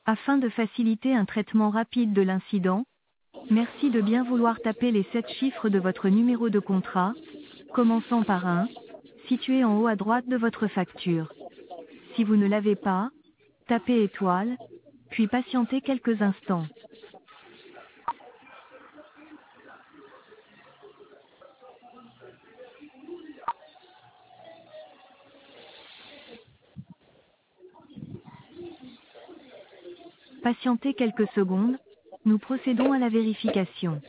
Afin de faciliter un traitement rapide de l'incident, merci de bien vouloir taper les 7 chiffres de votre numéro de contrat, commençant par 1, situé en haut à droite de votre facture. Si vous ne l'avez pas, tapez étoile, puis patientez quelques instants. Patientez quelques secondes, nous procédons à la vérification.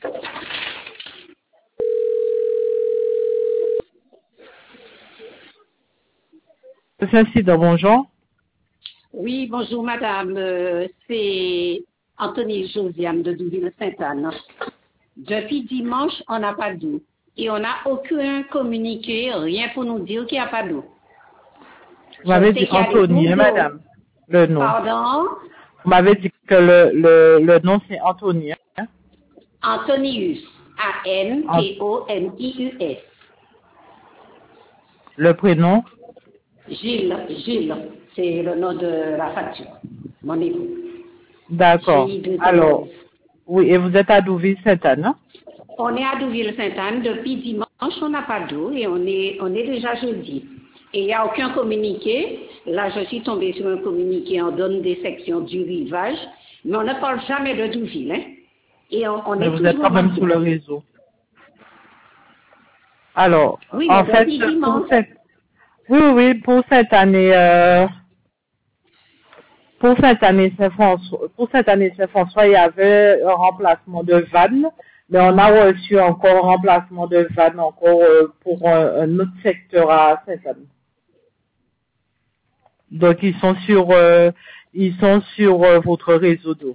Incident, bonjour. Oui, bonjour madame. C'est Anthony Josiane de Douville-Sainte-Anne. Depuis dimanche, on n'a pas d'eau. Et on n'a aucun communiqué, rien pour nous dire qu'il n'y a pas d'eau. Vous m'avez dit Anthony, hein, madame, le nom. Pardon? Vous m'avez dit que le nom c'est Anthony. Hein? Antonius. A-N-T-O-N-I-U-S. Le prénom? Gilles. C'est le nom de la facture. Mon époux. D'accord. Alors, oui, et vous êtes à Douville-Sainte-Anne, hein? On est à Douville-Sainte-Anne. Depuis dimanche, on n'a pas d'eau et on est déjà jeudi. Et il n'y a aucun communiqué. Là, je suis tombée sur un communiqué. On donne des sections du rivage. Mais on ne parle jamais de Douville. Hein? Et mais vous êtes quand même sur le réseau. Alors, oui, en fait, pour cette année, Saint-François, il y avait un remplacement de vannes, mais on a reçu encore un remplacement de vannes encore pour un autre secteur à Sainte-Anne. Donc ils sont sur votre réseau d'eau.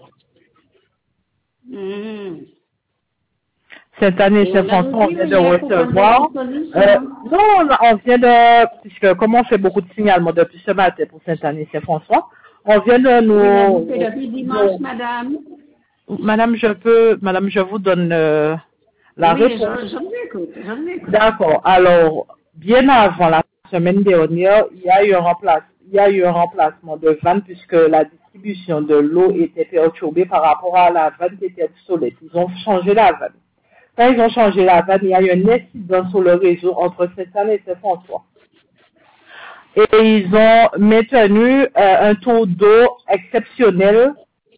Cette année, Saint-François, on vient de recevoir. Non, on vient de, puisque comme on fait beaucoup de signalements depuis ce matin pour cette année, Saint-François, on vient de nous. Depuis dimanche, madame. Madame, je vous donne la réponse. Je vous écoute. D'accord. Alors, bien avant la semaine dernière, il y a eu un remplacement de vannes puisque la distribution de l'eau était perturbée par rapport à la vanne qui était obsolète. Ils ont changé la vanne. Quand ils ont changé la vanne, il y a eu un incident sur le réseau entre Sainte-Anne et Saint-François. Et ils ont maintenu un taux d'eau exceptionnel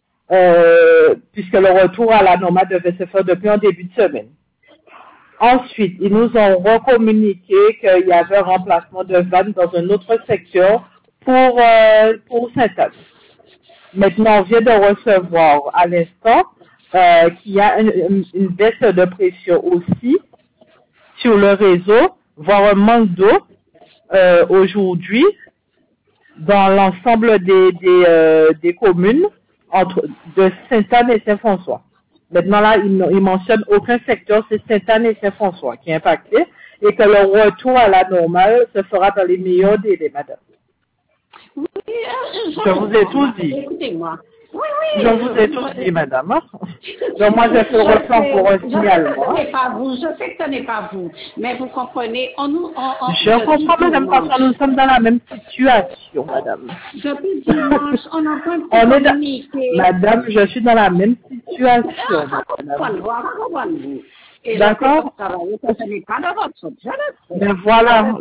puisque le retour à la normale devait se faire depuis un début de semaine. Ensuite, ils nous ont recommuniqué qu'il y avait un remplacement de vannes dans un autre secteur pour Sainte-Anne. Maintenant, on vient de recevoir à l'instant qu'il y a une baisse de pression aussi sur le réseau, voire un manque d'eau aujourd'hui dans l'ensemble des communes de Sainte-Anne et Saint-François. Maintenant là, il mentionne aucun secteur, c'est Sainte-Anne et Saint-François qui est impacté et que le retour à la normale se fera dans les meilleurs délais, madame. Oui, je vous ai tout dit. Écoutez-moi. Oui. Je vous ai tout dit, madame. Donc moi, j'ai fait le ressort pour un signalement. Je sais que ce n'est pas vous, mais vous comprenez, je comprends, madame, parce que nous sommes dans la même situation, madame. Depuis dimanche, on est en train de communiquer. Madame, je suis dans la même situation, madame. D'accord? Ce n'est pas de votre faute. Mais voilà,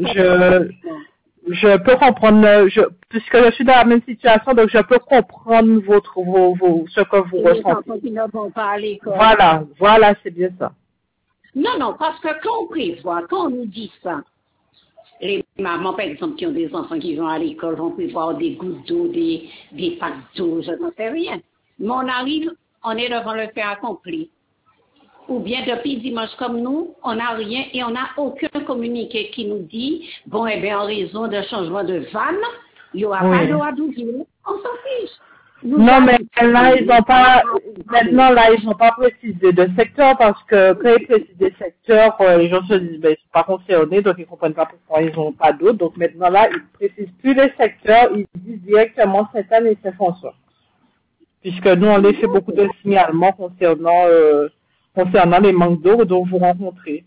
je peux comprendre, puisque je suis dans la même situation, donc je peux comprendre ce que vous ressentez. Qui ne vont pas à l'école. Voilà, c'est bien ça. Non, parce que quand on prévoit, quand on nous dit ça, les mamans, par exemple, qui ont des enfants qui vont à l'école, vont prévoir des gouttes d'eau, des packs d'eau, je n'en sais rien. Mais on arrive, on est devant le fait accompli. Ou bien depuis dimanche comme nous, on n'a rien et on n'a aucun communiqué qui nous dit, bon, eh bien, en raison de changement de vanne, il n'y aura pas d'eau à Douville. On s'en fiche. Non, mais là, ils n'ont pas précisé de secteur parce que quand ils précisent des secteurs, les gens se disent, ben, ils sont pas concernés, donc ils comprennent pas pourquoi ils n'ont pas d'eau. Donc maintenant, là, ils précisent plus les secteurs, ils disent directement Sainte-Anne et Saint-François. Puisque nous, on les fait beaucoup de signalements concernant les manques d'eau dont vous rencontrez.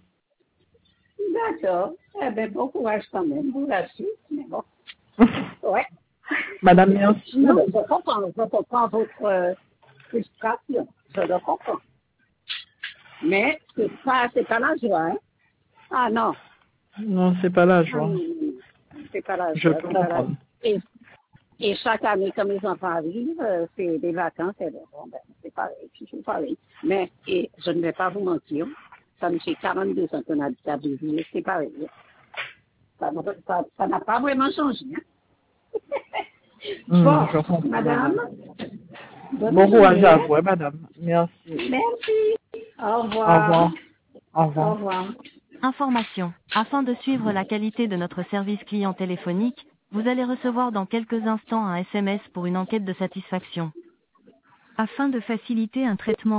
D'accord. Eh bien, bon courage quand même, vous la suite, mais bon. Ouais. Madame, merci. Non, Madame. je comprends votre frustration. Je le comprends. Mais c'est pas la joie, hein? Ah non. Non, c'est pas la joie. C'est pas la Je joie. peux c'est pas la- comprendre. Et chaque année, comme les enfants arrivent, c'est des vacances, et bon, ben, c'est pareil, toujours pareil. Mais, et je ne vais pas vous mentir, ça me fait 42 ans qu'on habite à Béziers, c'est pareil. Ça n'a pas vraiment changé. Hein? Bon, Je comprends, madame, bonne bon courage journée. à vous, hein, madame. Merci. Merci. Au Au revoir. revoir. Au Au revoir. revoir. Information. Afin de suivre la qualité de notre service client téléphonique, vous allez recevoir dans quelques instants un SMS pour une enquête de satisfaction. Afin de faciliter un traitement